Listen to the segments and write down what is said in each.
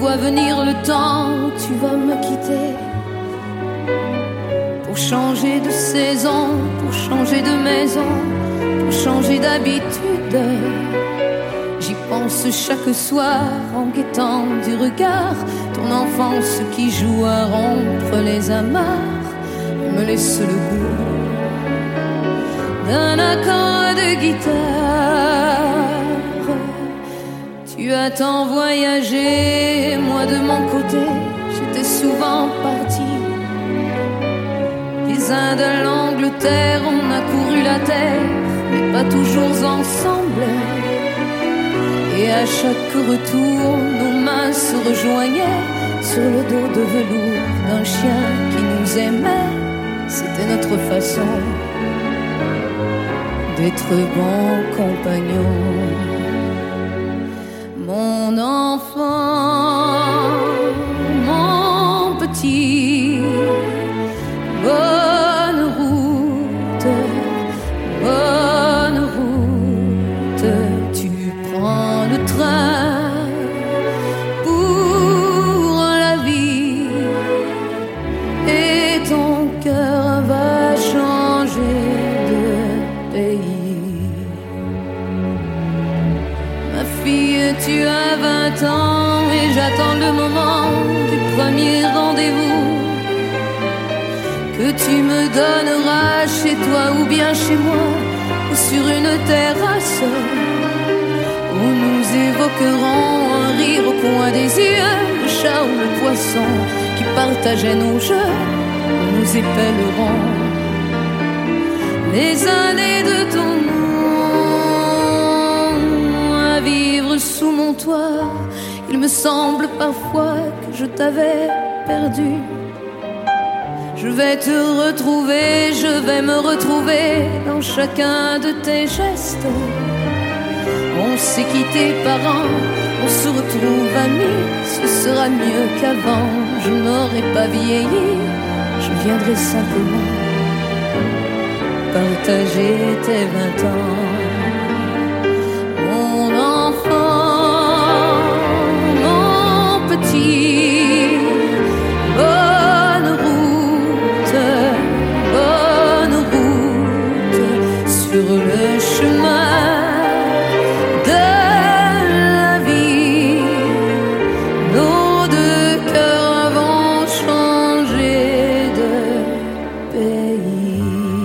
vois venir le temps où tu vas me quitter, pour changer de saison, pour changer de maison, pour changer d'habitude. J'y pense chaque soir en guettant du regard ton enfance qui joue à rompre les amarres et me laisse le goût d'un accord de guitare. Tu as tant voyagé, moi de mon côté, j'étais souvent partie. Les Indes à l'Angleterre, on a couru la terre, mais pas toujours ensemble. Et à chaque retour, nos mains se rejoignaient sur le dos de velours d'un chien qui nous aimait. C'était notre façon d'être bons compagnons. Mon enfant, mon petit, bonne route, bonne route. Tu prends le train pour la vie et ton cœur va changer de pays. Ma fille, tu as 20 ans et j'attends le moment du premier rendez-vous que tu me donneras chez toi ou bien chez moi ou sur une terrasse où nous évoquerons un rire au coin des yeux, le chat ou le poisson qui partageait nos jeux. Nous épellerons les années de ton nom à vivre sous mon toit. Il me semble parfois que je t'avais perdu. Je vais te retrouver, je vais me retrouver dans chacun de tes gestes. On s'est quitté parents, on se retrouve amis. Ce sera mieux qu'avant, je n'aurai pas vieilli. Je viendrai simplement partager tes 20 ans. Mon enfant, mon petit, bonne route, bonne route sur le chemin de la vie. Nos deux cœurs vont changer de pays.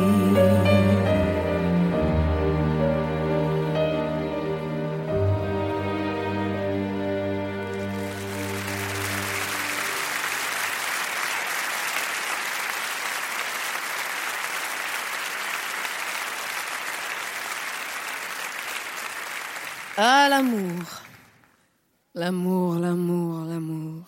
Ah, l'amour, l'amour, l'amour, l'amour.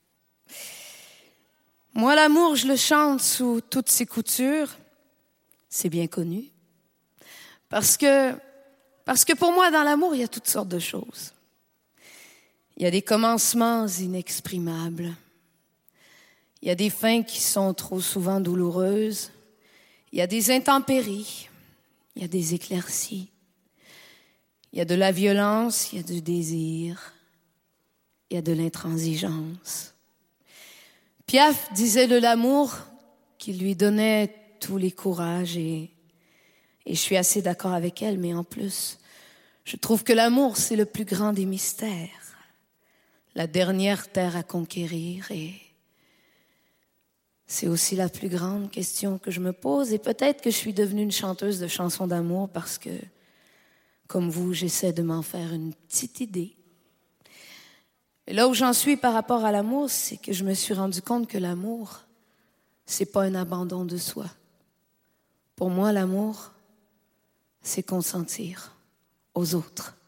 Moi, l'amour, je le chante sous toutes ses coutures. C'est bien connu. Parce que pour moi, dans l'amour, il y a toutes sortes de choses. Il y a des commencements inexprimables. Il y a des fins qui sont trop souvent douloureuses. Il y a des intempéries. Il y a des éclaircies. Il y a de la violence, il y a du désir, il y a de l'intransigeance. Piaf disait de l'amour qu'il lui donnait tous les courages et je suis assez d'accord avec elle, mais en plus, je trouve que l'amour, c'est le plus grand des mystères, la dernière terre à conquérir et c'est aussi la plus grande question que je me pose et peut-être que je suis devenue une chanteuse de chansons d'amour parce que comme vous, j'essaie de m'en faire une petite idée. Et là où j'en suis par rapport à l'amour, c'est que je me suis rendu compte que l'amour, c'est pas un abandon de soi. Pour moi, l'amour, c'est consentir aux autres.